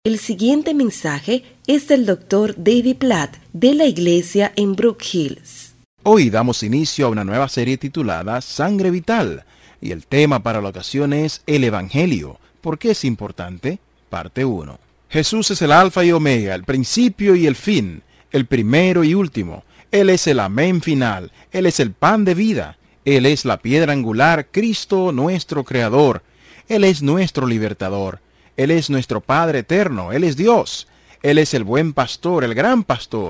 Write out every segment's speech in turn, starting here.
El siguiente mensaje es del Dr. David Platt de la iglesia en Brook Hills. Hoy damos inicio a una nueva serie titulada Sangre Vital, y el tema para la ocasión es el Evangelio. ¿Por qué es importante? Parte 1. Jesús es el Alfa y Omega, el principio y el fin, el primero y último. Él es el amén final, Él es el pan de vida, Él es la piedra angular, Cristo nuestro Creador, Él es nuestro libertador. Él es nuestro Padre eterno, Él es Dios. Él es el buen pastor, el gran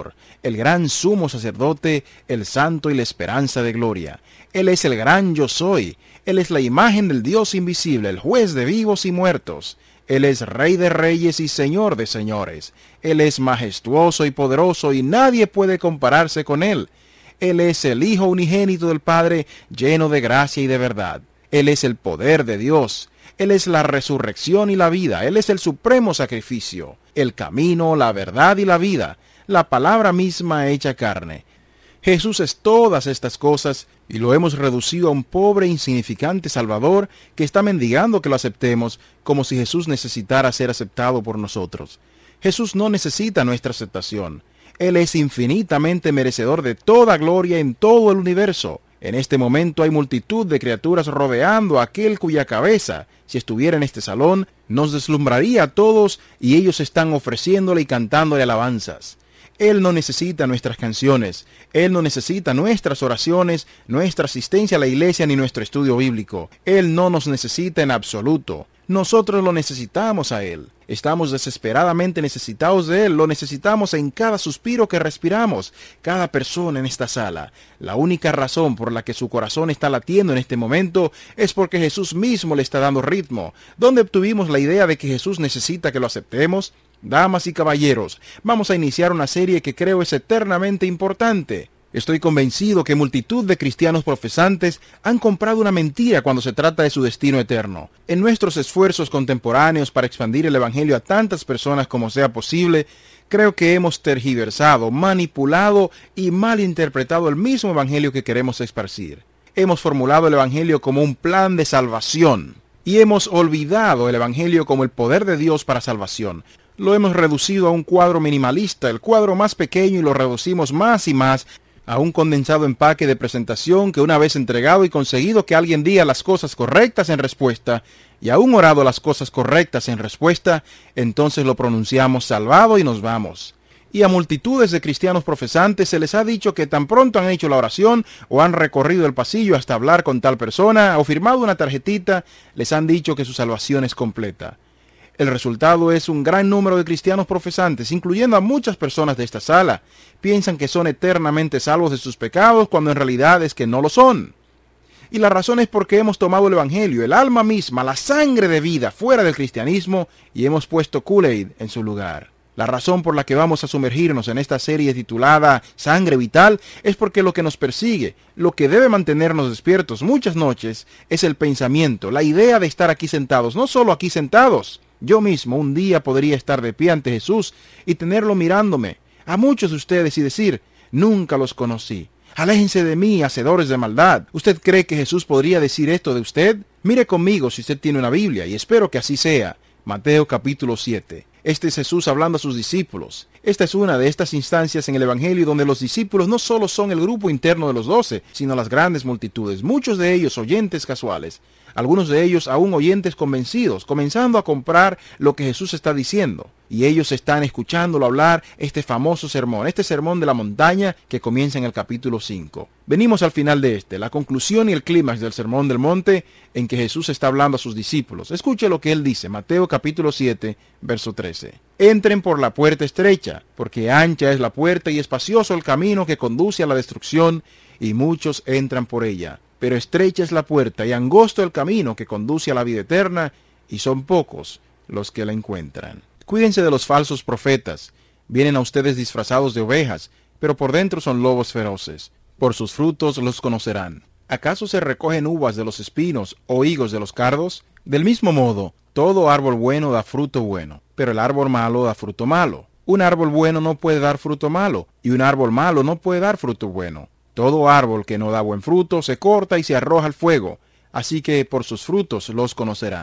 sumo sacerdote, el santo y la esperanza de gloria. Él es el gran yo soy. Él es la imagen del Dios invisible, el juez de vivos y muertos. Él es Rey de reyes y Señor de señores. Él es majestuoso y poderoso y nadie puede compararse con Él. Él es el Hijo unigénito del Padre, lleno de gracia y de verdad. Él es el poder de Dios. Él es la resurrección y la vida. Él es el supremo sacrificio, el camino, la verdad y la vida, la palabra misma hecha carne. Jesús es todas estas cosas y lo hemos reducido a un pobre e insignificante Salvador que está mendigando que lo aceptemos como si Jesús necesitara ser aceptado por nosotros. Jesús no necesita nuestra aceptación. Él es infinitamente merecedor de toda gloria en todo el universo. En este momento hay multitud de criaturas rodeando a aquel cuya cabeza, si estuviera en este salón, nos deslumbraría a todos y ellos están ofreciéndole y cantándole alabanzas. Él no necesita nuestras canciones, Él no necesita nuestras oraciones, nuestra asistencia a la iglesia ni nuestro estudio bíblico. Él no nos necesita en absoluto. Nosotros lo necesitamos a Él. Estamos desesperadamente necesitados de Él. Lo necesitamos en cada suspiro que respiramos, cada persona en esta sala. La única razón por la que su corazón está latiendo en este momento es porque Jesús mismo le está dando ritmo. ¿Dónde obtuvimos la idea de que Jesús necesita que lo aceptemos? Damas y caballeros, vamos a iniciar una serie que creo es eternamente importante. Estoy convencido que multitud de cristianos profesantes han comprado una mentira cuando se trata de su destino eterno. En nuestros esfuerzos contemporáneos para expandir el Evangelio a tantas personas como sea posible, creo que hemos tergiversado, manipulado y malinterpretado el mismo Evangelio que queremos esparcir. Hemos formulado el Evangelio como un plan de salvación y hemos olvidado el Evangelio como el poder de Dios para salvación. Lo hemos reducido a un cuadro minimalista, el cuadro más pequeño, y lo reducimos más y más a un condensado empaque de presentación que una vez entregado y conseguido que alguien diga las cosas correctas en respuesta, y aún orado las cosas correctas en respuesta, entonces lo pronunciamos salvado y nos vamos. Y a multitudes de cristianos profesantes se les ha dicho que tan pronto han hecho la oración o han recorrido el pasillo hasta hablar con tal persona o firmado una tarjetita, les han dicho que su salvación es completa. El resultado es un gran número de cristianos profesantes, incluyendo a muchas personas de esta sala, piensan que son eternamente salvos de sus pecados cuando en realidad es que no lo son. Y la razón es porque hemos tomado el Evangelio, el alma misma, la sangre de vida fuera del cristianismo y hemos puesto Kool-Aid en su lugar. La razón por la que vamos a sumergirnos en esta serie titulada Sangre Vital es porque lo que nos persigue, lo que debe mantenernos despiertos muchas noches, es el pensamiento, la idea de estar aquí sentados, no solo aquí sentados. Yo mismo un día podría estar de pie ante Jesús y tenerlo mirándome a muchos de ustedes y decir, nunca los conocí. Aléjense de mí, hacedores de maldad. ¿Usted cree que Jesús podría decir esto de usted? Mire conmigo si usted tiene una Biblia, y espero que así sea. Mateo capítulo 7. Este es Jesús hablando a sus discípulos. Esta es una de estas instancias en el Evangelio donde los discípulos no solo son el grupo interno de los 12, sino las grandes multitudes, muchos de ellos oyentes casuales, algunos de ellos aún oyentes convencidos, comenzando a comprar lo que Jesús está diciendo. Y ellos están escuchándolo hablar este famoso sermón, este sermón de la montaña que comienza en el capítulo 5. Venimos al final de la conclusión y el clímax del sermón del monte en que Jesús está hablando a sus discípulos. Escuche lo que él dice, Mateo capítulo 7, verso 13. Entren por la puerta estrecha, porque ancha es la puerta y espacioso el camino que conduce a la destrucción, y muchos entran por ella. Pero estrecha es la puerta y angosto el camino que conduce a la vida eterna, y son pocos los que la encuentran. Cuídense de los falsos profetas. Vienen a ustedes disfrazados de ovejas, pero por dentro son lobos feroces. Por sus frutos los conocerán. ¿Acaso se recogen uvas de los espinos o higos de los cardos? Del mismo modo, todo árbol bueno da fruto bueno, pero el árbol malo da fruto malo. Un árbol bueno no puede dar fruto malo, y un árbol malo no puede dar fruto bueno. Todo árbol que no da buen fruto se corta y se arroja al fuego, así que por sus frutos los conocerán.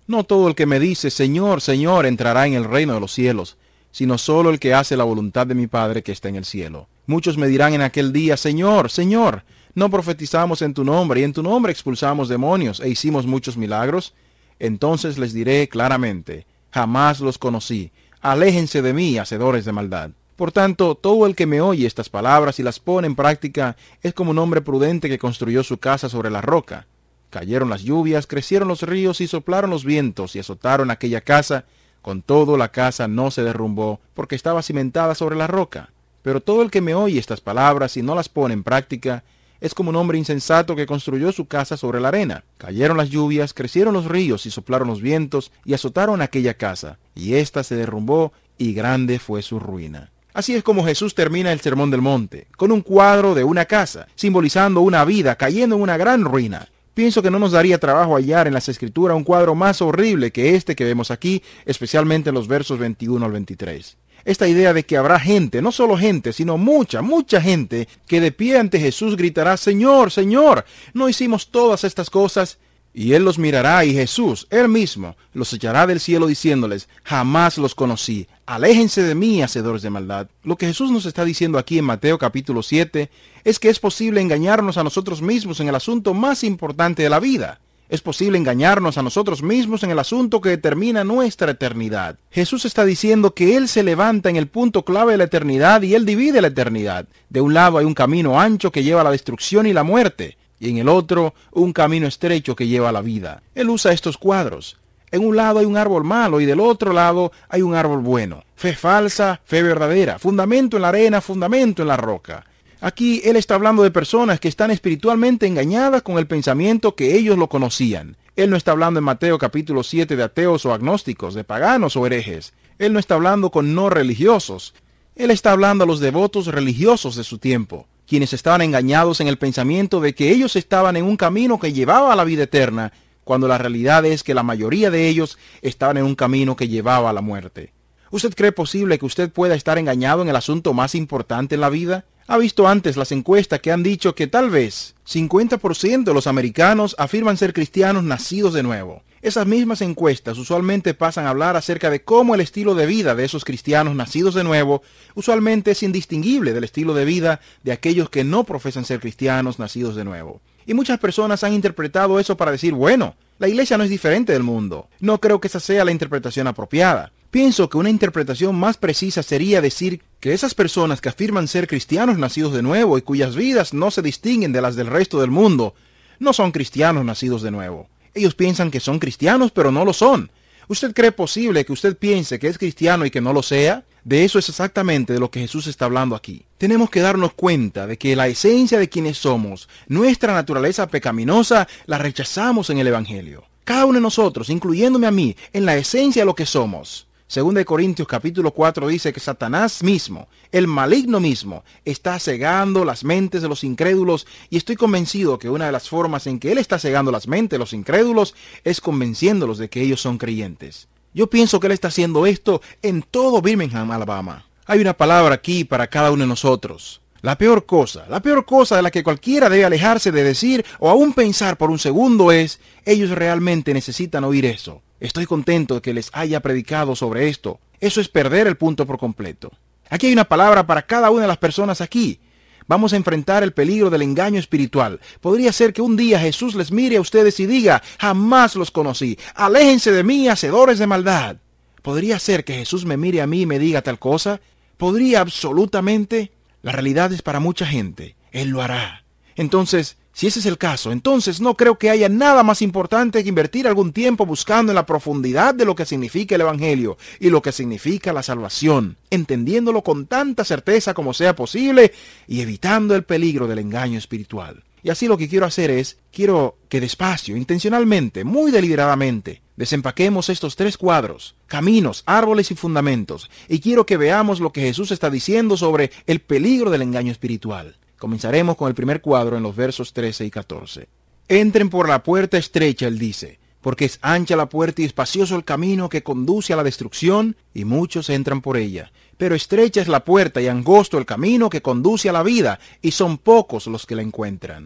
No todo el que me dice, Señor, Señor, entrará en el reino de los cielos, sino solo el que hace la voluntad de mi Padre que está en el cielo. Muchos me dirán en aquel día, Señor, Señor, ¿no profetizamos en tu nombre, y en tu nombre expulsamos demonios, e hicimos muchos milagros? Entonces les diré claramente, jamás los conocí, aléjense de mí, hacedores de maldad. Por tanto, todo el que me oye estas palabras y las pone en práctica es como un hombre prudente que construyó su casa sobre la roca. Cayeron las lluvias, crecieron los ríos y soplaron los vientos y azotaron aquella casa. Con todo, la casa no se derrumbó porque estaba cimentada sobre la roca. Pero todo el que me oye estas palabras y no las pone en práctica es como un hombre insensato que construyó su casa sobre la arena. Cayeron las lluvias, crecieron los ríos y soplaron los vientos y azotaron aquella casa, y ésta se derrumbó y grande fue su ruina. Así es como Jesús termina el Sermón del Monte, con un cuadro de una casa, simbolizando una vida cayendo en una gran ruina. Pienso que no nos daría trabajo hallar en las Escrituras un cuadro más horrible que este que vemos aquí, especialmente en los versos 21 al 23. Esta idea de que habrá gente, no solo gente, sino mucha gente, que de pie ante Jesús gritará, Señor, Señor, ¿no hicimos todas estas cosas? Y Él los mirará y Jesús, Él mismo, los echará del cielo diciéndoles, jamás los conocí, aléjense de mí, hacedores de maldad. Lo que Jesús nos está diciendo aquí en Mateo capítulo 7 es que es posible engañarnos a nosotros mismos en el asunto más importante de la vida. Es posible engañarnos a nosotros mismos en el asunto que determina nuestra eternidad. Jesús está diciendo que Él se levanta en el punto clave de la eternidad y Él divide la eternidad. De un lado hay un camino ancho que lleva a la destrucción y la muerte, y en el otro un camino estrecho que lleva a la vida. Él usa estos cuadros. En un lado hay un árbol malo y del otro lado hay un árbol bueno. Fe falsa, fe verdadera. Fundamento en la arena, fundamento en la roca. Aquí Él está hablando de personas que están espiritualmente engañadas con el pensamiento que ellos lo conocían. Él no está hablando en Mateo capítulo 7 de ateos o agnósticos, de paganos o herejes. Él no está hablando con no religiosos. Él está hablando a los devotos religiosos de su tiempo, quienes estaban engañados en el pensamiento de que ellos estaban en un camino que llevaba a la vida eterna, cuando la realidad es que la mayoría de ellos estaban en un camino que llevaba a la muerte. ¿Usted cree posible que usted pueda estar engañado en el asunto más importante en la vida? ¿Ha visto antes las encuestas que han dicho que tal vez 50% de los americanos afirman ser cristianos nacidos de nuevo? Esas mismas encuestas usualmente pasan a hablar acerca de cómo el estilo de vida de esos cristianos nacidos de nuevo usualmente es indistinguible del estilo de vida de aquellos que no profesan ser cristianos nacidos de nuevo. Y muchas personas han interpretado eso para decir, bueno, la iglesia no es diferente del mundo. No creo que esa sea la interpretación apropiada. Pienso que una interpretación más precisa sería decir que esas personas que afirman ser cristianos nacidos de nuevo y cuyas vidas no se distinguen de las del resto del mundo, no son cristianos nacidos de nuevo. Ellos piensan que son cristianos, pero no lo son. ¿Usted cree posible que usted piense que es cristiano y que no lo sea? De eso es exactamente de lo que Jesús está hablando aquí. Tenemos que darnos cuenta de que la esencia de quienes somos, nuestra naturaleza pecaminosa, la rechazamos en el Evangelio. Cada uno de nosotros, incluyéndome a mí, en la esencia de lo que somos. 2 Corintios capítulo 4 dice que Satanás mismo, el maligno mismo, está cegando las mentes de los incrédulos, y estoy convencido que una de las formas en que él está cegando las mentes de los incrédulos es convenciéndolos de que ellos son creyentes. Yo pienso que él está haciendo esto en todo Birmingham, Alabama. Hay una palabra aquí para cada uno de nosotros. La peor cosa de la que cualquiera debe alejarse de decir o aún pensar por un segundo es, ellos realmente necesitan oír eso. Estoy contento de que les haya predicado sobre esto. Eso es perder el punto por completo. Aquí hay una palabra para cada una de las personas aquí. Vamos a enfrentar el peligro del engaño espiritual. Podría ser que un día Jesús les mire a ustedes y diga, jamás los conocí. Aléjense de mí, hacedores de maldad. Podría ser que Jesús me mire a mí y me diga tal cosa. Podría absolutamente. La realidad es para mucha gente. Él lo hará. Entonces, si ese es el caso, entonces no creo que haya nada más importante que invertir algún tiempo buscando en la profundidad de lo que significa el Evangelio y lo que significa la salvación, entendiéndolo con tanta certeza como sea posible y evitando el peligro del engaño espiritual. Y así lo que quiero hacer es, quiero que despacio, intencionalmente, muy deliberadamente, desempaquemos estos 3 cuadros, caminos, árboles y fundamentos, y quiero que veamos lo que Jesús está diciendo sobre el peligro del engaño espiritual. Comenzaremos con el primer cuadro en los versos 13 y 14. Entren por la puerta estrecha, él dice, porque es ancha la puerta y espacioso el camino que conduce a la destrucción, y muchos entran por ella. Pero estrecha es la puerta y angosto el camino que conduce a la vida, y son pocos los que la encuentran.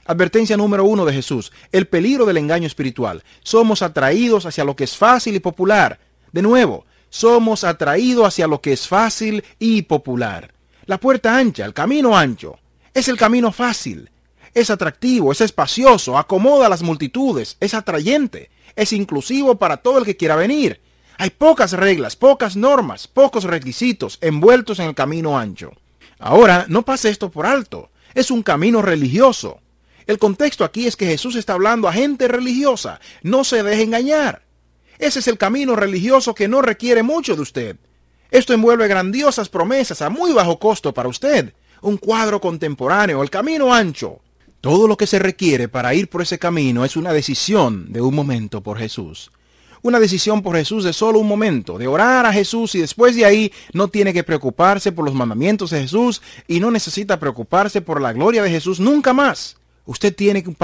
Advertencia número 1 de Jesús: el peligro del engaño espiritual. Somos atraídos hacia lo que es fácil y popular. De nuevo, somos atraídos hacia lo que es fácil y popular. La puerta ancha, el camino ancho, es el camino fácil. Es atractivo, es espacioso, acomoda a las multitudes, es atrayente, es inclusivo para todo el que quiera venir. Hay pocas reglas, pocas normas, pocos requisitos envueltos en el camino ancho. Ahora, no pase esto por alto. Es un camino religioso. El contexto aquí es que Jesús está hablando a gente religiosa. No se deje engañar. Ese es el camino religioso que no requiere mucho de usted. Esto envuelve grandiosas promesas a muy bajo costo para usted. Un cuadro contemporáneo, el camino ancho. Todo lo que se requiere para ir por ese camino es una decisión de un momento por Jesús. Una decisión por Jesús de solo un momento, de orar a Jesús, y después de ahí no tiene que preocuparse por los mandamientos de Jesús y no necesita preocuparse por la gloria de Jesús nunca más. Usted tiene un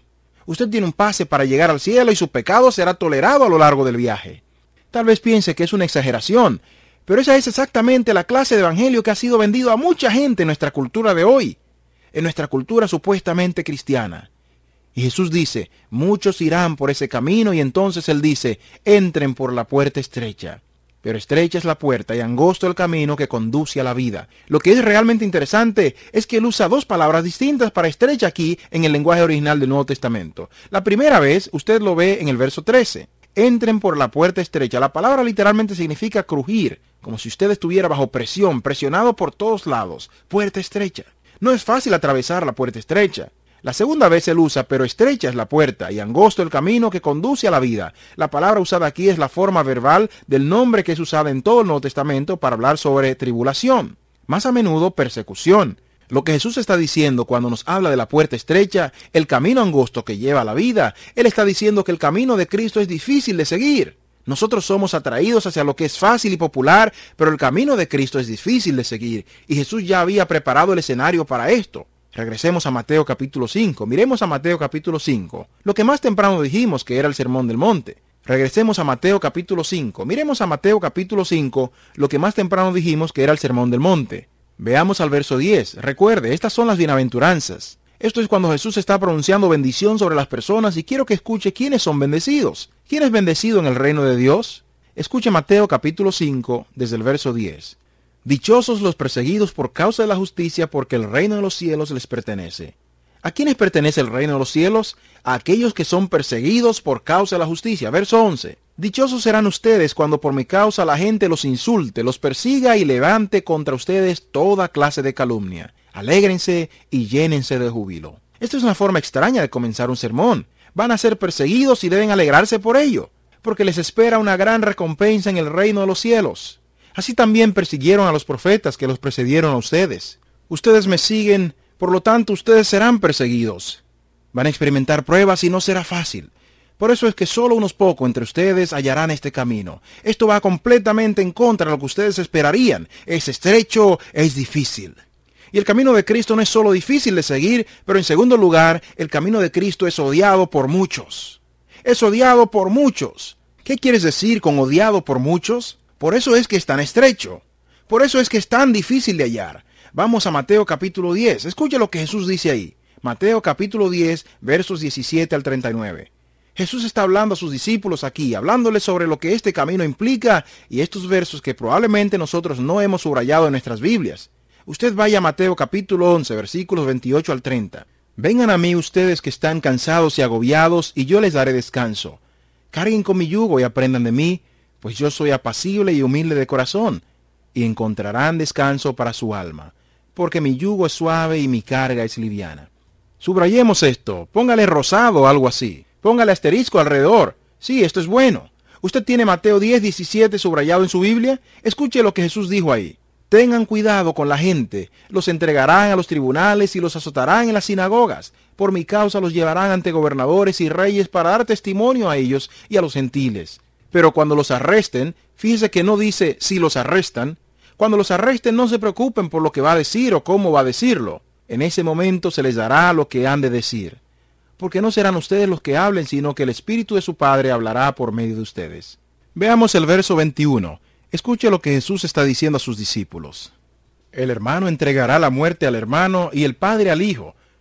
pase para llegar al cielo y su pecado será tolerado a lo largo del viaje. Tal vez piense que es una exageración, pero esa es exactamente la clase de evangelio que ha sido vendido a mucha gente en nuestra cultura de hoy, en nuestra cultura supuestamente cristiana. Y Jesús dice, muchos irán por ese camino, y entonces Él dice, entren por la puerta estrecha. Pero estrecha es la puerta y angosto el camino que conduce a la vida. Lo que es realmente interesante es que Él usa dos palabras distintas para estrecha aquí en el lenguaje original del Nuevo Testamento. La primera vez, usted lo ve en el verso 13. Entren por la puerta estrecha. La palabra literalmente significa crujir, como si usted estuviera bajo presión, presionado por todos lados. Puerta estrecha. No es fácil atravesar la puerta estrecha. La segunda vez Él usa, pero estrecha es la puerta y angosto el camino que conduce a la vida. La palabra usada aquí es la forma verbal del nombre que es usada en todo el Nuevo Testamento para hablar sobre tribulación. Más a menudo, persecución. Lo que Jesús está diciendo cuando nos habla de la puerta estrecha, el camino angosto que lleva a la vida, Él está diciendo que el camino de Cristo es difícil de seguir. Nosotros somos atraídos hacia lo que es fácil y popular, pero el camino de Cristo es difícil de seguir, y Jesús ya había preparado el escenario para esto. Regresemos a Mateo capítulo 5. Miremos a Mateo capítulo 5. Lo que más temprano dijimos que era el Sermón del Monte. Regresemos a Mateo capítulo 5. Miremos a Mateo capítulo 5, lo que más temprano dijimos que era el Sermón del Monte. Veamos al verso 10. Recuerde, estas son las bienaventuranzas. Esto es cuando Jesús está pronunciando bendición sobre las personas, y quiero que escuche quiénes son bendecidos. ¿Quién es bendecido en el reino de Dios? Escuche Mateo capítulo 5, desde el verso 10. Dichosos los perseguidos por causa de la justicia, porque el reino de los cielos les pertenece. ¿A quiénes pertenece el reino de los cielos? A aquellos que son perseguidos por causa de la justicia. Verso 11. Dichosos serán ustedes cuando por mi causa la gente los insulte, los persiga y levante contra ustedes toda clase de calumnia. Alégrense y llénense de júbilo. Esta es una forma extraña de comenzar un sermón. Van a ser perseguidos y deben alegrarse por ello, porque les espera una gran recompensa en el reino de los cielos. Así también persiguieron a los profetas que los precedieron a ustedes. Ustedes me siguen, por lo tanto ustedes serán perseguidos. Van a experimentar pruebas y no será fácil. Por eso es que solo unos pocos entre ustedes hallarán este camino. Esto va completamente en contra de lo que ustedes esperarían. Es estrecho, es difícil. Y el camino de Cristo no es solo difícil de seguir, pero en segundo lugar, el camino de Cristo es odiado por muchos. Es odiado por muchos. ¿Qué quieres decir con odiado por muchos? Por eso es que es tan estrecho. Por eso es que es tan difícil de hallar. Vamos a Mateo capítulo 10. Escuche lo que Jesús dice ahí. Mateo capítulo 10, versos 17 al 39. Jesús está hablando a sus discípulos aquí, hablándoles sobre lo que este camino implica, y estos versos que probablemente nosotros no hemos subrayado en nuestras Biblias. Usted vaya a Mateo capítulo 11, versículos 28 al 30. Vengan a mí ustedes que están cansados y agobiados, y yo les daré descanso. Carguen con mi yugo y aprendan de mí, pues yo soy apacible y humilde de corazón, y encontrarán descanso para su alma, porque mi yugo es suave y mi carga es liviana. Subrayemos esto, póngale rosado o algo así, póngale asterisco alrededor. Sí, esto es bueno. ¿Usted tiene Mateo 10, 17 subrayado en su Biblia? Escuche lo que Jesús dijo ahí. Tengan cuidado con la gente, los entregarán a los tribunales y los azotarán en las sinagogas. Por mi causa los llevarán ante gobernadores y reyes para dar testimonio a ellos y a los gentiles. Pero cuando los arresten, fíjese que no dice si los arrestan. Cuando los arresten, no se preocupen por lo que va a decir o cómo va a decirlo. En ese momento se les dará lo que han de decir. Porque no serán ustedes los que hablen, sino que el Espíritu de su Padre hablará por medio de ustedes. Veamos el verso 21. Escuche lo que Jesús está diciendo a sus discípulos. El hermano entregará la muerte al hermano y el padre al hijo.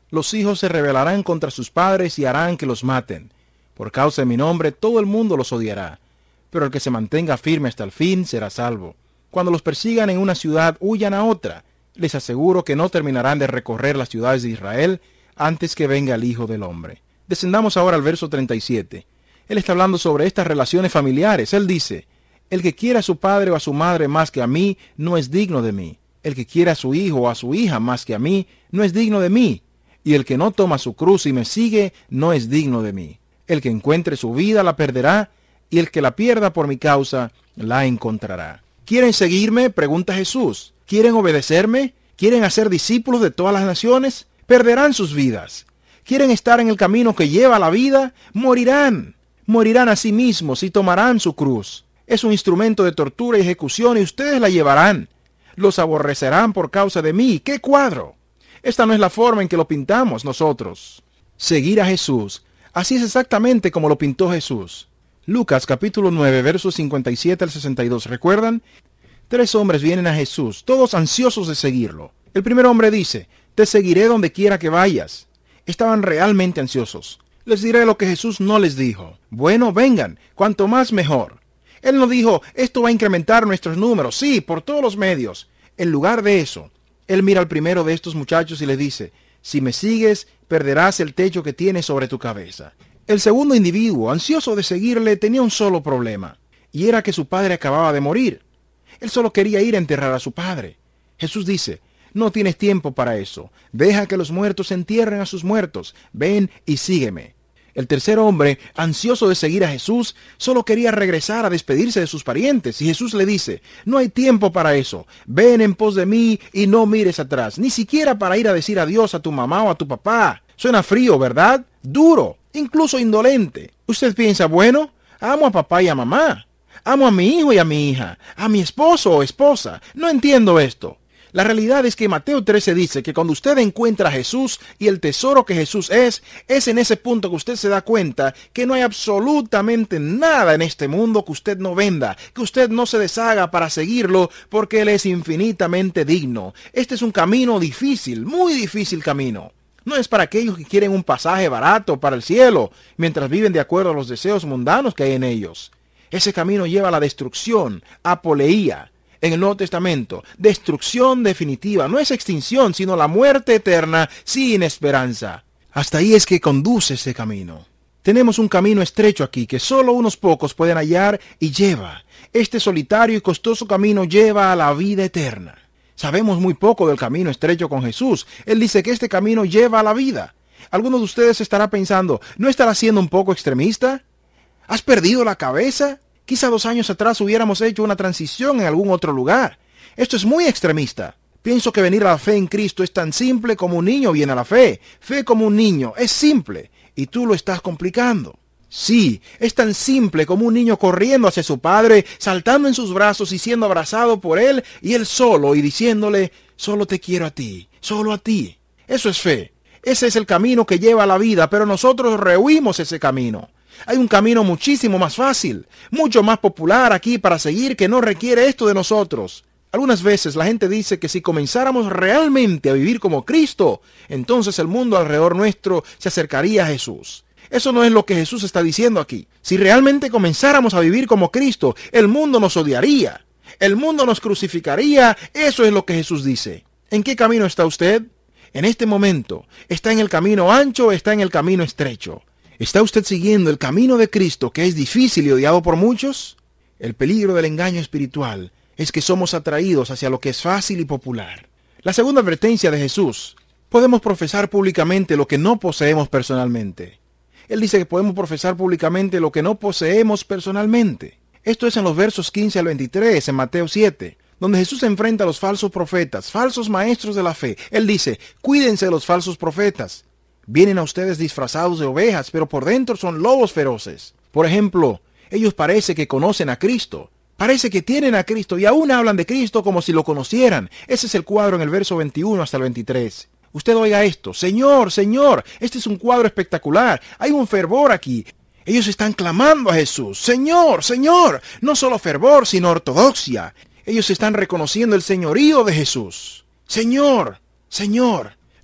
Los hijos se rebelarán contra sus padres y harán que los maten. Por causa de mi nombre, todo el mundo los odiará. Pero el que se mantenga firme hasta el fin será salvo. Cuando los persigan en una ciudad, huyan a otra. Les aseguro que no terminarán de recorrer las ciudades de Israel antes que venga el Hijo del Hombre. Descendamos ahora al verso 37. Él está hablando sobre estas relaciones familiares. Él dice: el que quiera a su padre o a su madre más que a mí, no es digno de mí. El que quiera a su hijo o a su hija más que a mí, no es digno de mí. Y el que no toma su cruz y me sigue, no es digno de mí. El que encuentre su vida la perderá, y el que la pierda por mi causa, la encontrará. ¿Quieren seguirme?, pregunta Jesús. ¿Quieren obedecerme? ¿Quieren hacer discípulos de todas las naciones? Perderán sus vidas. ¿Quieren estar en el camino que lleva a la vida? Morirán. Morirán a sí mismos y tomarán su cruz. Es un instrumento de tortura y ejecución y ustedes la llevarán. Los aborrecerán por causa de mí. ¡Qué cuadro! Esta no es la forma en que lo pintamos nosotros. Seguir a Jesús. Así es exactamente como lo pintó Jesús. Lucas capítulo 9, versos 57 al 62. ¿Recuerdan? 3 hombres vienen a Jesús, todos ansiosos de seguirlo. El primer hombre dice: te seguiré donde quiera que vayas. Estaban realmente ansiosos. Les diré lo que Jesús no les dijo. Bueno, vengan, cuanto más mejor. Él no dijo: esto va a incrementar nuestros números. Sí, por todos los medios. En lugar de eso, él mira al primero de estos muchachos y le dice: si me sigues, perderás el techo que tienes sobre tu cabeza. El segundo individuo, ansioso de seguirle, tenía un solo problema, y era que su padre acababa de morir. Él solo quería ir a enterrar a su padre. Jesús dice: no tienes tiempo para eso. Deja que los muertos entierren a sus muertos. Ven y sígueme. El tercer hombre, ansioso de seguir a Jesús, solo quería regresar a despedirse de sus parientes, y Jesús le dice: no hay tiempo para eso. Ven en pos de mí y no mires atrás, ni siquiera para ir a decir adiós a tu mamá o a tu papá. Suena frío, ¿verdad? Duro, incluso indolente. Usted piensa: bueno, amo a papá y a mamá. Amo a mi hijo y a mi hija, a mi esposo o esposa. No entiendo esto. La realidad es que Mateo 13 dice que cuando usted encuentra a Jesús y el tesoro que Jesús es en ese punto que usted se da cuenta que no hay absolutamente nada en este mundo que usted no venda, que usted no se deshaga para seguirlo, porque Él es infinitamente digno. Este es un camino difícil, muy difícil camino. No es para aquellos que quieren un pasaje barato para el cielo, mientras viven de acuerdo a los deseos mundanos que hay en ellos. Ese camino lleva a la destrucción, apoleía. En el Nuevo Testamento, destrucción definitiva, no es extinción, sino la muerte eterna sin esperanza. Hasta ahí es que conduce ese camino. Tenemos un camino estrecho aquí que solo unos pocos pueden hallar y lleva. Este solitario y costoso camino lleva a la vida eterna. Sabemos muy poco del camino estrecho con Jesús. Él dice que este camino lleva a la vida. Alguno de ustedes estará pensando: ¿no estará siendo un poco extremista? ¿Has perdido la cabeza? Quizá 2 años atrás hubiéramos hecho una transición en algún otro lugar. Esto es muy extremista. Pienso que venir a la fe en Cristo es tan simple como un niño viene a la fe. Fe como un niño, es simple, y tú lo estás complicando. Sí, es tan simple como un niño corriendo hacia su padre, saltando en sus brazos y siendo abrazado por él y él solo, y diciéndole: solo te quiero a ti, solo a ti. Eso es fe. Ese es el camino que lleva a la vida, pero nosotros rehuimos ese camino. Hay un camino muchísimo más fácil, mucho más popular aquí para seguir, que no requiere esto de nosotros. Algunas veces la gente dice que si comenzáramos realmente a vivir como Cristo, entonces el mundo alrededor nuestro se acercaría a Jesús. Eso no es lo que Jesús está diciendo aquí. Si realmente comenzáramos a vivir como Cristo, el mundo nos odiaría. El mundo nos crucificaría. Eso es lo que Jesús dice. ¿En qué camino está usted? En este momento, ¿está en el camino ancho o está en el camino estrecho? ¿Está usted siguiendo el camino de Cristo, que es difícil y odiado por muchos? El peligro del engaño espiritual es que somos atraídos hacia lo que es fácil y popular. La segunda advertencia de Jesús: podemos profesar públicamente lo que no poseemos personalmente. Él dice que podemos profesar públicamente lo que no poseemos personalmente. Esto es en los versos 15 al 23, en Mateo 7, donde Jesús se enfrenta a los falsos profetas, falsos maestros de la fe. Él dice: cuídense de los falsos profetas. Vienen a ustedes disfrazados de ovejas, pero por dentro son lobos feroces. Por ejemplo, ellos parece que conocen a Cristo. Parece que tienen a Cristo y aún hablan de Cristo como si lo conocieran. Ese es el cuadro en el verso 21 hasta el 23. Usted oiga esto: Señor, Señor. Este es un cuadro espectacular. Hay un fervor aquí. Ellos están clamando a Jesús: Señor, Señor. No solo fervor, sino ortodoxia. Ellos están reconociendo el señorío de Jesús. Señor, Señor.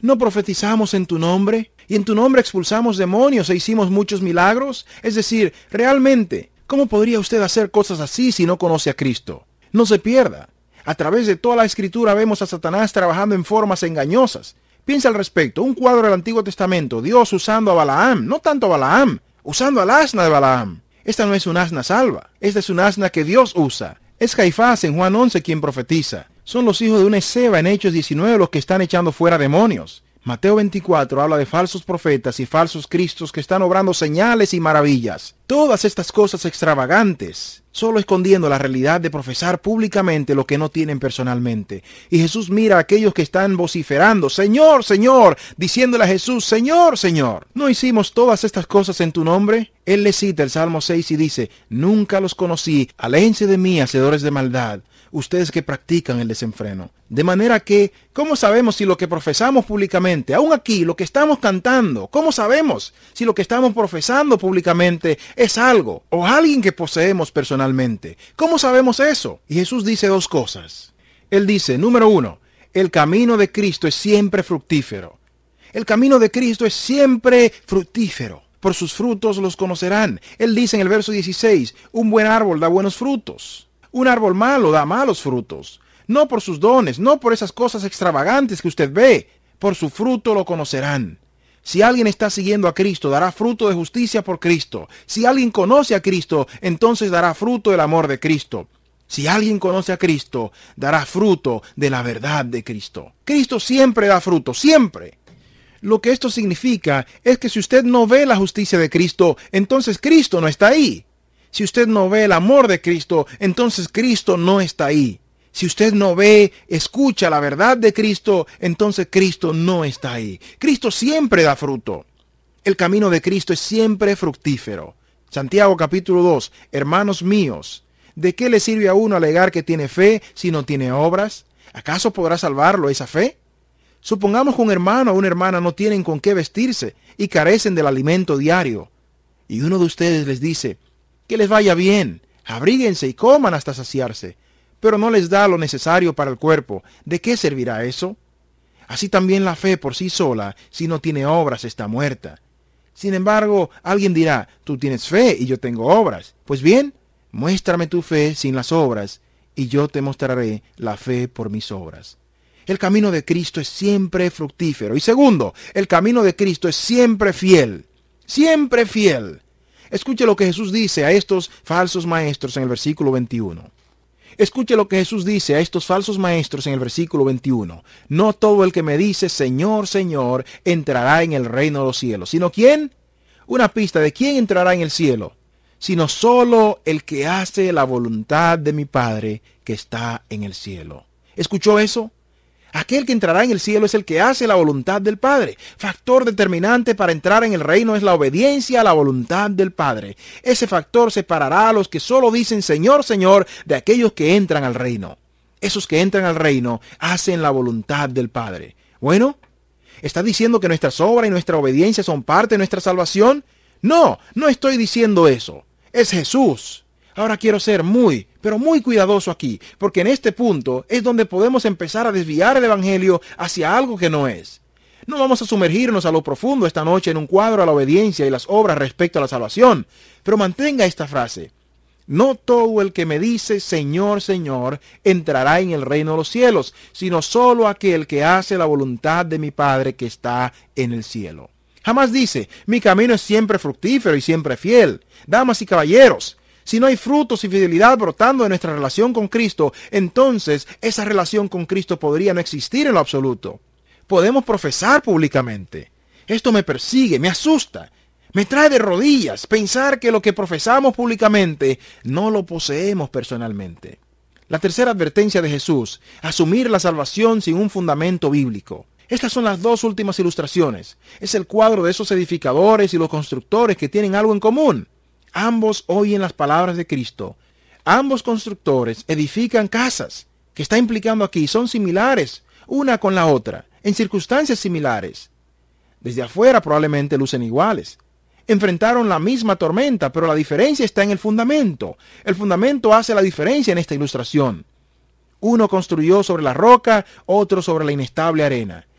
¿No profetizamos en tu nombre? ¿Y en tu nombre expulsamos demonios e hicimos muchos milagros? Es decir, realmente, ¿cómo podría usted hacer cosas así si no conoce a Cristo? No se pierda. A través de toda la Escritura vemos a Satanás trabajando en formas engañosas. Piensa al respecto. Un cuadro del Antiguo Testamento, Dios usando a Balaam, no tanto a Balaam, usando al asna de Balaam. Esta no es un asna salva, esta es un asna que Dios usa. Es Caifás en Juan 11 quien profetiza. Son los hijos de una Esceva en Hechos 19 los que están echando fuera demonios. Mateo 24 habla de falsos profetas y falsos cristos que están obrando señales y maravillas. Todas estas cosas extravagantes, solo escondiendo la realidad de profesar públicamente lo que no tienen personalmente. Y Jesús mira a aquellos que están vociferando, Señor, Señor, diciéndole a Jesús, Señor, Señor, ¿no hicimos todas estas cosas en tu nombre? Él le cita el Salmo 6 y dice, nunca los conocí, aléjense de mí, hacedores de maldad, ustedes que practican el desenfreno. De manera que, ¿cómo sabemos si lo que profesamos públicamente, aún aquí, lo que estamos cantando, cómo sabemos si lo que estamos profesando públicamente es algo o alguien que poseemos personalmente? ¿Cómo sabemos eso? Y Jesús dice dos cosas. Él dice, número 1, el camino de Cristo es siempre fructífero. El camino de Cristo es siempre fructífero. Por sus frutos los conocerán. Él dice en el verso 16, un buen árbol da buenos frutos. Un árbol malo da malos frutos. No por sus dones, no por esas cosas extravagantes que usted ve. Por su fruto lo conocerán. Si alguien está siguiendo a Cristo, dará fruto de justicia por Cristo. Si alguien conoce a Cristo, entonces dará fruto del amor de Cristo. Si alguien conoce a Cristo, dará fruto de la verdad de Cristo. Cristo siempre da fruto, siempre. Lo que esto significa es que si usted no ve la justicia de Cristo, entonces Cristo no está ahí. Si usted no ve el amor de Cristo, entonces Cristo no está ahí. Si usted no ve, escucha la verdad de Cristo, entonces Cristo no está ahí. Cristo siempre da fruto. El camino de Cristo es siempre fructífero. Santiago capítulo 2, hermanos míos, ¿de qué le sirve a uno alegar que tiene fe si no tiene obras? ¿Acaso podrá salvarlo esa fe? Supongamos que un hermano o una hermana no tienen con qué vestirse y carecen del alimento diario. Y uno de ustedes les dice, que les vaya bien, abríguense y coman hasta saciarse, pero no les da lo necesario para el cuerpo. ¿De qué servirá eso? Así también la fe por sí sola, si no tiene obras, está muerta. Sin embargo, alguien dirá, tú tienes fe y yo tengo obras. Pues bien, muéstrame tu fe sin las obras, y yo te mostraré la fe por mis obras. El camino de Cristo es siempre fructífero. Y segundo, el camino de Cristo es siempre fiel. Siempre fiel. Escuche lo que Jesús dice a estos falsos maestros en el versículo 21. Escuche lo que Jesús dice a estos falsos maestros en el versículo 21. No todo el que me dice, Señor, Señor, entrará en el reino de los cielos. ¿Sino quién? Una pista de quién entrará en el cielo. Sino solo el que hace la voluntad de mi Padre que está en el cielo. ¿Escuchó eso? Aquel que entrará en el cielo es el que hace la voluntad del Padre. Factor determinante para entrar en el reino es la obediencia a la voluntad del Padre. Ese factor separará a los que solo dicen Señor, Señor, de aquellos que entran al reino. Esos que entran al reino hacen la voluntad del Padre. Bueno, ¿está diciendo que nuestras obras y nuestra obediencia son parte de nuestra salvación? No, no estoy diciendo eso. Es Jesús. Ahora quiero ser pero muy cuidadoso aquí, porque en este punto es donde podemos empezar a desviar el evangelio hacia algo que no es. No vamos a sumergirnos a lo profundo esta noche en un cuadro a la obediencia y las obras respecto a la salvación, pero mantenga esta frase. No todo el que me dice Señor, Señor, entrará en el reino de los cielos, sino solo aquel que hace la voluntad de mi Padre que está en el cielo. Jamás dice, mi camino es siempre fructífero y siempre fiel. Damas y caballeros, si no hay frutos y fidelidad brotando de nuestra relación con Cristo, entonces esa relación con Cristo podría no existir en lo absoluto. Podemos profesar públicamente. Esto me persigue, me asusta. Me trae de rodillas pensar que lo que profesamos públicamente no lo poseemos personalmente. La tercera advertencia de Jesús, asumir la salvación sin un fundamento bíblico. Estas son las dos últimas ilustraciones. Es el cuadro de esos edificadores y los constructores que tienen algo en común. Ambos oyen las palabras de Cristo. Ambos constructores edifican casas, que está implicando aquí, son similares una con la otra, en circunstancias similares. Desde afuera probablemente lucen iguales. Enfrentaron la misma tormenta, pero la diferencia está en el fundamento. El fundamento hace la diferencia en esta ilustración. Uno construyó sobre la roca, otro sobre la inestable arena.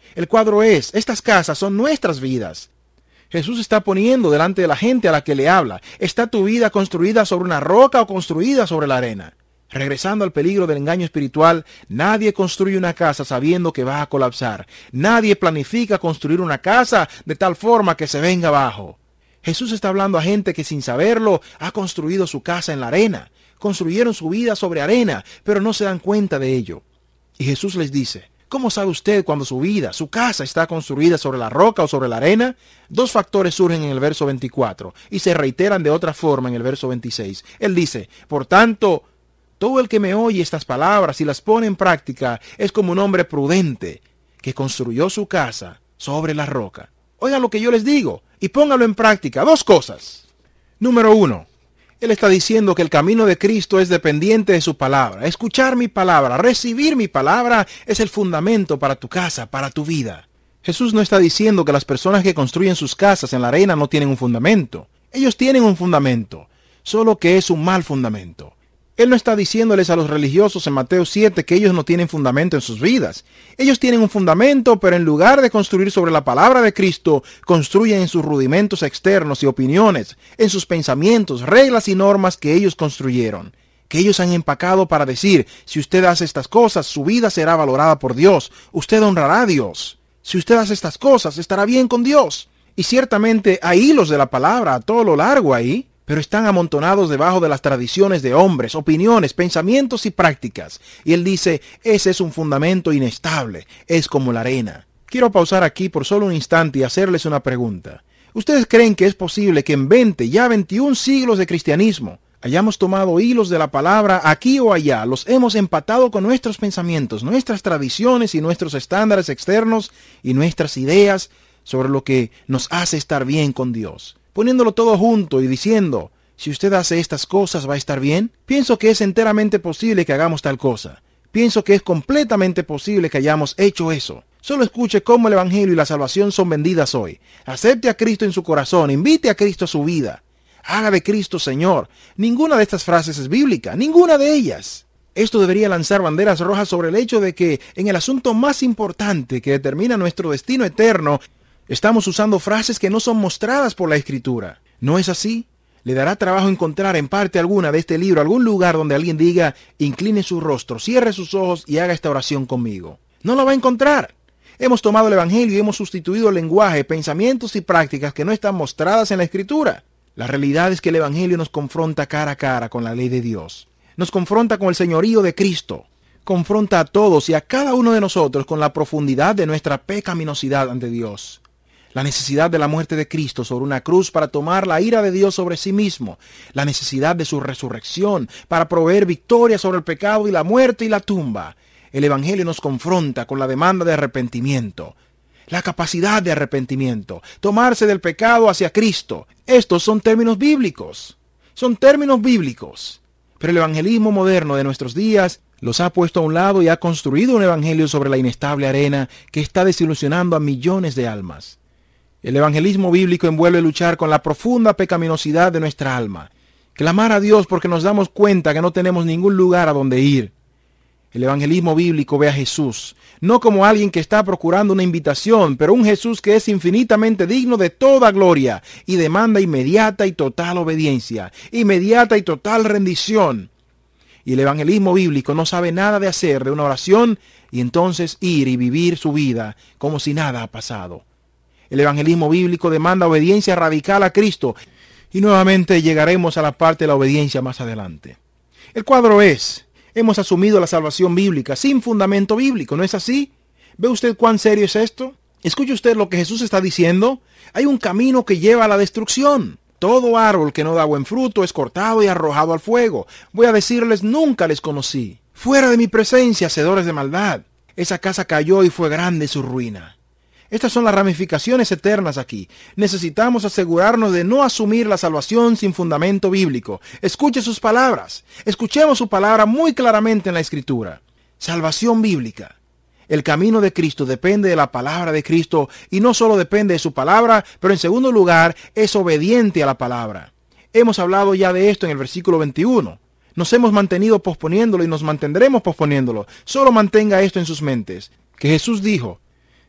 El cuadro es, estas casas son nuestras vidas. Jesús está poniendo delante de la gente a la que le habla, ¿está tu vida construida sobre una roca o construida sobre la arena? Regresando al peligro del engaño espiritual, nadie construye una casa sabiendo que va a colapsar. Nadie planifica construir una casa de tal forma que se venga abajo. Jesús está hablando a gente que sin saberlo ha construido su casa en la arena. Construyeron su vida sobre arena, pero no se dan cuenta de ello. Y Jesús les dice, ¿cómo sabe usted cuando su vida, su casa está construida sobre la roca o sobre la arena? Dos factores surgen en el verso 24 y se reiteran de otra forma en el verso 26. Él dice, por tanto, todo el que me oye estas palabras y las pone en práctica es como un hombre prudente que construyó su casa sobre la roca. Oigan lo que yo les digo y póngalo en práctica. Dos cosas. Número 1. Él está diciendo que el camino de Cristo es dependiente de su palabra. Escuchar mi palabra, recibir mi palabra es el fundamento para tu casa, para tu vida. Jesús no está diciendo que las personas que construyen sus casas en la arena no tienen un fundamento. Ellos tienen un fundamento, solo que es un mal fundamento. Él no está diciéndoles a los religiosos en Mateo 7 que ellos no tienen fundamento en sus vidas. Ellos tienen un fundamento, pero en lugar de construir sobre la palabra de Cristo, construyen en sus rudimentos externos y opiniones, en sus pensamientos, reglas y normas que ellos construyeron, que ellos han empacado para decir, si usted hace estas cosas, su vida será valorada por Dios, usted honrará a Dios. Si usted hace estas cosas, estará bien con Dios. Y ciertamente hay hilos de la palabra a todo lo largo ahí, pero están amontonados debajo de las tradiciones de hombres, opiniones, pensamientos y prácticas. Y él dice, ese es un fundamento inestable, es como la arena. Quiero pausar aquí por solo un instante y hacerles una pregunta. ¿Ustedes creen que es posible que en 21 siglos de cristianismo hayamos tomado hilos de la palabra aquí o allá, los hemos empatado con nuestros pensamientos, nuestras tradiciones y nuestros estándares externos y nuestras ideas sobre lo que nos hace estar bien con Dios? Poniéndolo todo junto y diciendo, si usted hace estas cosas va a estar bien. Pienso que es enteramente posible que hagamos tal cosa. Pienso que es completamente posible que hayamos hecho eso. Solo escuche cómo el Evangelio y la salvación son vendidas hoy. Acepte a Cristo en su corazón, invite a Cristo a su vida. Haga de Cristo Señor. Ninguna de estas frases es bíblica, ninguna de ellas. Esto debería lanzar banderas rojas sobre el hecho de que en el asunto más importante que determina nuestro destino eterno, estamos usando frases que no son mostradas por la Escritura. ¿No es así? Le dará trabajo encontrar en parte alguna de este libro algún lugar donde alguien diga, incline su rostro, cierre sus ojos y haga esta oración conmigo. No lo va a encontrar. Hemos tomado el Evangelio y hemos sustituido el lenguaje, pensamientos y prácticas que no están mostradas en la Escritura. La realidad es que el Evangelio nos confronta cara a cara con la ley de Dios. Nos confronta con el señorío de Cristo. Confronta a todos y a cada uno de nosotros con la profundidad de nuestra pecaminosidad ante Dios. La necesidad de la muerte de Cristo sobre una cruz para tomar la ira de Dios sobre sí mismo. La necesidad de su resurrección para proveer victoria sobre el pecado y la muerte y la tumba. El Evangelio nos confronta con la demanda de arrepentimiento. La capacidad de arrepentimiento. Tomarse del pecado hacia Cristo. Estos son términos bíblicos. Son términos bíblicos. Pero el evangelismo moderno de nuestros días los ha puesto a un lado y ha construido un evangelio sobre la inestable arena que está desilusionando a millones de almas. El evangelismo bíblico envuelve luchar con la profunda pecaminosidad de nuestra alma, clamar a Dios porque nos damos cuenta que no tenemos ningún lugar a donde ir. El evangelismo bíblico ve a Jesús, no como alguien que está procurando una invitación, pero un Jesús que es infinitamente digno de toda gloria y demanda inmediata y total obediencia, inmediata y total rendición. Y el evangelismo bíblico no sabe nada de hacer de una oración y entonces ir y vivir su vida como si nada ha pasado. El evangelismo bíblico demanda obediencia radical a Cristo y nuevamente llegaremos a la parte de la obediencia más adelante. El cuadro es, hemos asumido la salvación bíblica sin fundamento bíblico, ¿no es así? ¿Ve usted cuán serio es esto? ¿Escucha usted lo que Jesús está diciendo? Hay un camino que lleva a la destrucción. Todo árbol que no da buen fruto es cortado y arrojado al fuego. Voy a decirles, nunca les conocí. Fuera de mi presencia, hacedores de maldad. Esa casa cayó y fue grande su ruina. Estas son las ramificaciones eternas aquí. Necesitamos asegurarnos de no asumir la salvación sin fundamento bíblico. Escuche sus palabras. Escuchemos su palabra muy claramente en la Escritura. Salvación bíblica. El camino de Cristo depende de la palabra de Cristo y no solo depende de su palabra, pero en segundo lugar es obediente a la palabra. Hemos hablado ya de esto en el versículo 21. Nos hemos mantenido posponiéndolo y nos mantendremos posponiéndolo. Solo mantenga esto en sus mentes, que Jesús dijo,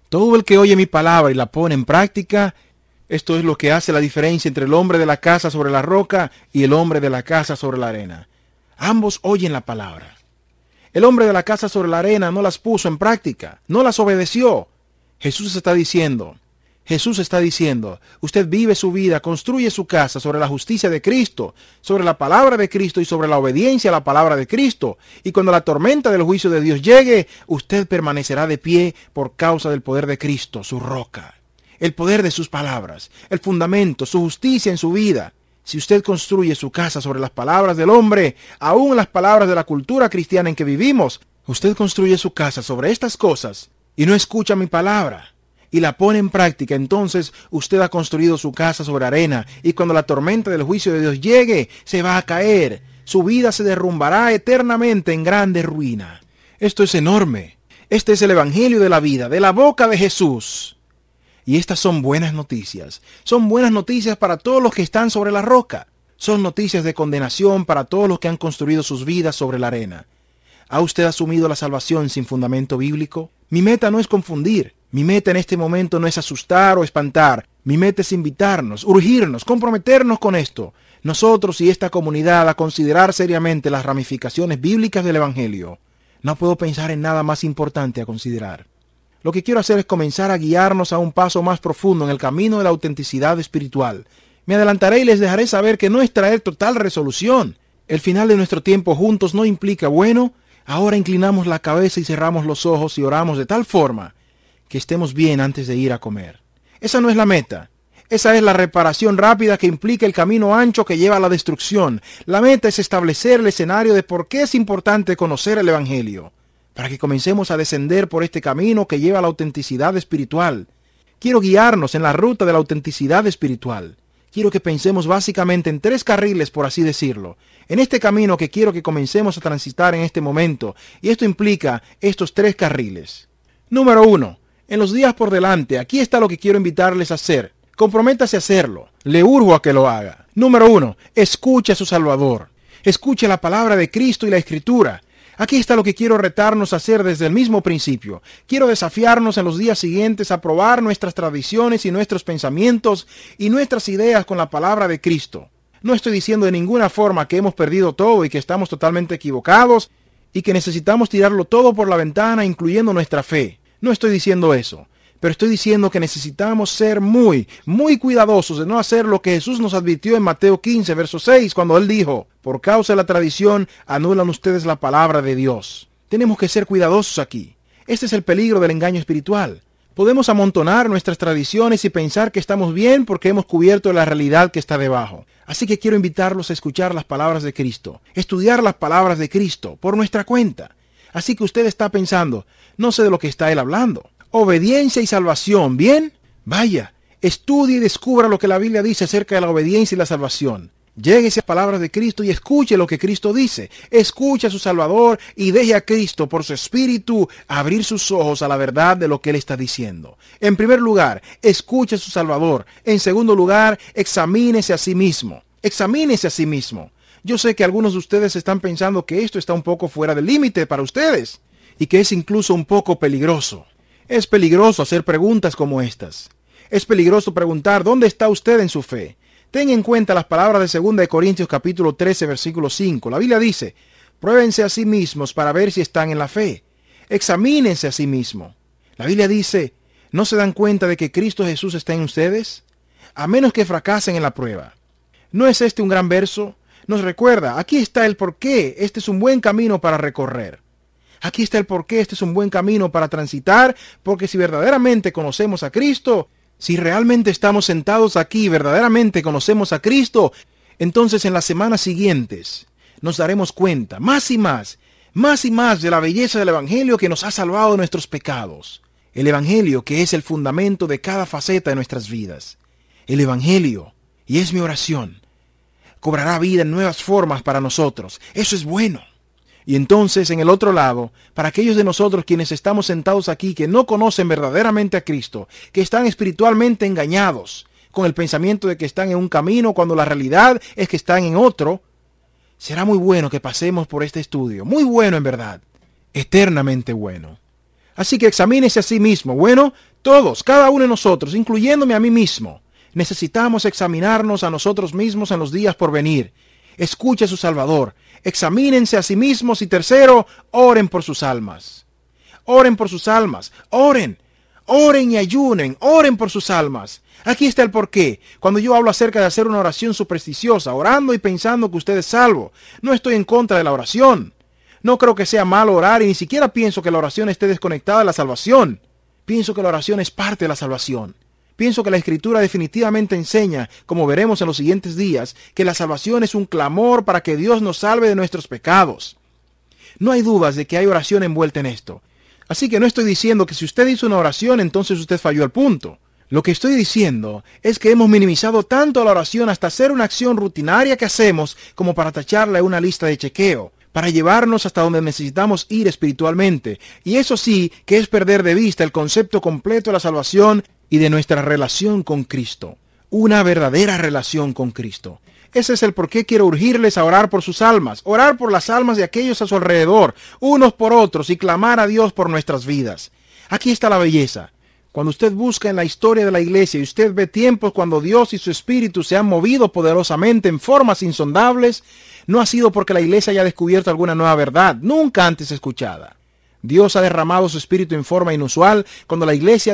Todo el que oye mi palabra y la pone en práctica, esto es lo que hace la diferencia entre el hombre de la casa sobre la roca y el hombre de la casa sobre la arena. Ambos oyen la palabra. El hombre de la casa sobre la arena no las puso en práctica, no las obedeció. Jesús está diciendo, usted vive su vida, construye su casa sobre la justicia de Cristo, sobre la palabra de Cristo y sobre la obediencia a la palabra de Cristo. Y cuando la tormenta del juicio de Dios llegue, usted permanecerá de pie por causa del poder de Cristo, su roca. El poder de sus palabras, el fundamento, su justicia en su vida. Si usted construye su casa sobre las palabras del hombre, aún las palabras de la cultura cristiana en que vivimos, usted construye su casa sobre estas cosas y no escucha mi palabra y la pone en práctica, entonces usted ha construido su casa sobre arena y cuando la tormenta del juicio de Dios llegue, se va a caer. Su vida se derrumbará eternamente en grande ruina. Esto es enorme. Este es el evangelio de la vida, de la boca de Jesús. Y estas son buenas noticias. Son buenas noticias para todos los que están sobre la roca. Son noticias de condenación para todos los que han construido sus vidas sobre la arena. ¿Ha usted asumido la salvación sin fundamento bíblico? Mi meta no es confundir. Mi meta en este momento no es asustar o espantar. Mi meta es invitarnos, urgirnos, comprometernos con esto. Nosotros y esta comunidad a considerar seriamente las ramificaciones bíblicas del evangelio. No puedo pensar en nada más importante a considerar. Lo que quiero hacer es comenzar a guiarnos a un paso más profundo en el camino de la autenticidad espiritual. Me adelantaré y les dejaré saber que no es traer total resolución. El final de nuestro tiempo juntos no implica, bueno, ahora inclinamos la cabeza y cerramos los ojos y oramos de tal forma que estemos bien antes de ir a comer. Esa no es la meta. Esa es la reparación rápida que implica el camino ancho que lleva a la destrucción. La meta es establecer el escenario de por qué es importante conocer el evangelio, para que comencemos a descender por este camino que lleva a la autenticidad espiritual. Quiero guiarnos en la ruta de la autenticidad espiritual. Quiero que pensemos básicamente en 3 carriles, por así decirlo, en este camino que quiero que comencemos a transitar en este momento, y esto implica estos 3 carriles. Número 1. En los días por delante, aquí está lo que quiero invitarles a hacer. Comprométase a hacerlo. Le urjo a que lo haga. Número 1. Escuche a su Salvador. Escuche la palabra de Cristo y la Escritura. Aquí está lo que quiero retarnos a hacer desde el mismo principio. Quiero desafiarnos en los días siguientes a probar nuestras tradiciones y nuestros pensamientos y nuestras ideas con la palabra de Cristo. No estoy diciendo de ninguna forma que hemos perdido todo y que estamos totalmente equivocados y que necesitamos tirarlo todo por la ventana, incluyendo nuestra fe. No estoy diciendo eso. Pero estoy diciendo que necesitamos ser muy cuidadosos de no hacer lo que Jesús nos advirtió en Mateo 15, verso 6, cuando Él dijo, por causa de la tradición, anulan ustedes la palabra de Dios. Tenemos que ser cuidadosos aquí. Este es el peligro del engaño espiritual. Podemos amontonar nuestras tradiciones y pensar que estamos bien porque hemos cubierto la realidad que está debajo. Así que quiero invitarlos a escuchar las palabras de Cristo, estudiar las palabras de Cristo por nuestra cuenta. Así que usted está pensando, no sé de lo que está Él hablando. Obediencia y salvación, ¿bien? Vaya, estudie y descubra lo que la Biblia dice acerca de la obediencia y la salvación. Lléguese a las palabras de Cristo y escuche lo que Cristo dice. Escuche a su Salvador y deje a Cristo por su Espíritu abrir sus ojos a la verdad de lo que Él está diciendo. En primer lugar, escuche a su Salvador. En segundo lugar, examínese a sí mismo. Examínese a sí mismo. Yo sé que algunos de ustedes están pensando que esto está un poco fuera del límite para ustedes y que es incluso un poco peligroso. Es peligroso hacer preguntas como estas. Es peligroso preguntar ¿dónde está usted en su fe? Ten en cuenta las palabras de 2 Corintios capítulo 13, versículo 5. La Biblia dice, pruébense a sí mismos para ver si están en la fe. Examínense a sí mismos. La Biblia dice, ¿no se dan cuenta de que Cristo Jesús está en ustedes? A menos que fracasen en la prueba. ¿No es este un gran verso? Nos recuerda, aquí está el porqué. Este es un buen camino para recorrer. Aquí está el porqué, este es un buen camino para transitar, porque si verdaderamente conocemos a Cristo, si realmente estamos sentados aquí y verdaderamente conocemos a Cristo, entonces en las semanas siguientes nos daremos cuenta más y más de la belleza del Evangelio que nos ha salvado de nuestros pecados. El Evangelio que es el fundamento de cada faceta de nuestras vidas. El Evangelio, y es mi oración, cobrará vida en nuevas formas para nosotros. Eso es bueno. Y entonces, en el otro lado, para aquellos de nosotros quienes estamos sentados aquí que no conocen verdaderamente a Cristo, que están espiritualmente engañados con el pensamiento de que están en un camino cuando la realidad es que están en otro, será muy bueno que pasemos por este estudio. Muy bueno en verdad. Eternamente bueno. Así que examínese a sí mismo. Bueno, Todos, cada uno de nosotros, incluyéndome a mí mismo, necesitamos examinarnos a nosotros mismos en los días por venir. Escuche a su Salvador, examínense a sí mismos y tercero, oren por sus almas. Oren por sus almas, oren y ayunen, oren por sus almas. Aquí está el porqué. Cuando yo hablo acerca de hacer una oración supersticiosa, orando y pensando que usted es salvo, no estoy en contra de la oración. No creo que sea malo orar y ni siquiera pienso que la oración esté desconectada de la salvación. Pienso que la oración es parte de la salvación. Pienso que la Escritura definitivamente enseña, como veremos en los siguientes días, que la salvación es un clamor para que Dios nos salve de nuestros pecados. No hay dudas de que hay oración envuelta en esto. Así que no estoy diciendo que si usted hizo una oración, entonces usted falló al punto. Lo que estoy diciendo es que hemos minimizado tanto la oración hasta hacer una acción rutinaria que hacemos como para tacharla en una lista de chequeo, para llevarnos hasta donde necesitamos ir espiritualmente. Y eso sí que es perder de vista el concepto completo de la salvación y de nuestra relación con Cristo. Una verdadera relación con Cristo. Ese es el por qué quiero urgirles a orar por sus almas, orar por las almas de aquellos a su alrededor, unos por otros, y clamar a Dios por nuestras vidas. Aquí está la belleza. Cuando usted busca en la historia de la iglesia y usted ve tiempos cuando Dios y su Espíritu se han movido poderosamente en formas insondables, no ha sido porque la iglesia haya descubierto alguna nueva verdad, nunca antes escuchada. Dios ha derramado su Espíritu en forma inusual cuando la iglesia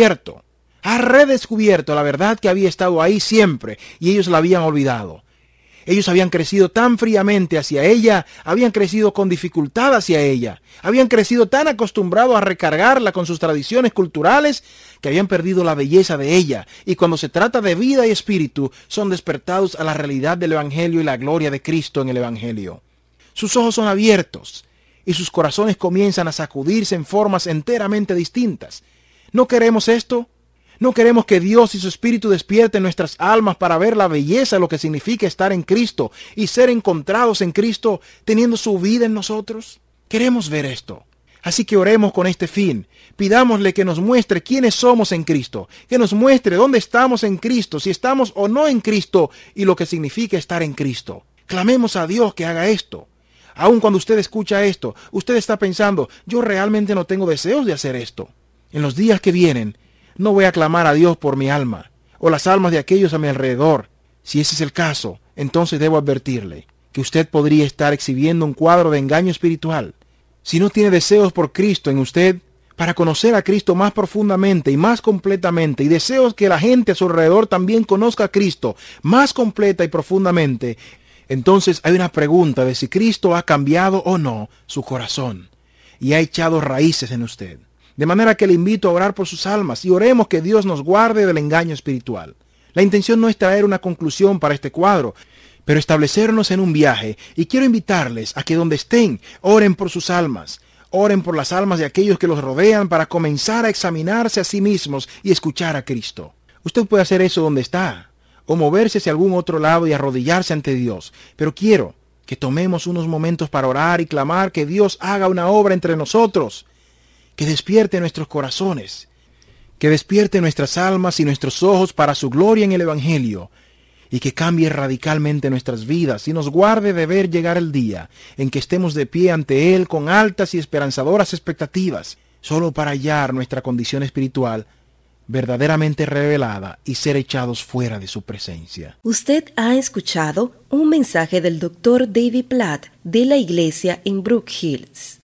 ha redescubierto la verdad que había estado ahí siempre y ellos la habían olvidado. Ellos habían crecido tan fríamente hacia ella, habían crecido con dificultad hacia ella, habían crecido tan acostumbrados a recargarla con sus tradiciones culturales que habían perdido la belleza de ella, y cuando se trata de vida y espíritu, son despertados a la realidad del Evangelio y la gloria de Cristo en el Evangelio. Sus ojos son abiertos y sus corazones comienzan a sacudirse en formas enteramente distintas. ¿No queremos esto? ¿No queremos que Dios y su Espíritu despierten nuestras almas para ver la belleza de lo que significa estar en Cristo y ser encontrados en Cristo teniendo su vida en nosotros? Queremos ver esto. Así que oremos con este fin. Pidámosle que nos muestre quiénes somos en Cristo, que nos muestre dónde estamos en Cristo, si estamos o no en Cristo y lo que significa estar en Cristo. Clamemos a Dios que haga esto. Aun cuando usted escucha esto, usted está pensando, yo realmente no tengo deseos de hacer esto. En los días que vienen, no voy a clamar a Dios por mi alma, o las almas de aquellos a mi alrededor. Si ese es el caso, entonces debo advertirle que usted podría estar exhibiendo un cuadro de engaño espiritual. Si no tiene deseos por Cristo en usted, para conocer a Cristo más profundamente y más completamente, y deseos que la gente a su alrededor también conozca a Cristo más completa y profundamente, entonces hay una pregunta de si Cristo ha cambiado o no su corazón y ha echado raíces en usted. De manera que le invito a orar por sus almas y oremos que Dios nos guarde del engaño espiritual. La intención no es traer una conclusión para este cuadro, pero establecernos en un viaje, y quiero invitarles a que donde estén, oren por sus almas, oren por las almas de aquellos que los rodean para comenzar a examinarse a sí mismos y escuchar a Cristo. Usted puede hacer eso donde está, o moverse hacia algún otro lado y arrodillarse ante Dios, pero quiero que tomemos unos momentos para orar y clamar que Dios haga una obra entre nosotros, que despierte nuestros corazones, que despierte nuestras almas y nuestros ojos para su gloria en el Evangelio, y que cambie radicalmente nuestras vidas y nos guarde de ver llegar el día en que estemos de pie ante Él con altas y esperanzadoras expectativas, solo para hallar nuestra condición espiritual verdaderamente revelada y ser echados fuera de su presencia. Usted ha escuchado un mensaje del Dr. David Platt de la iglesia en Brook Hills.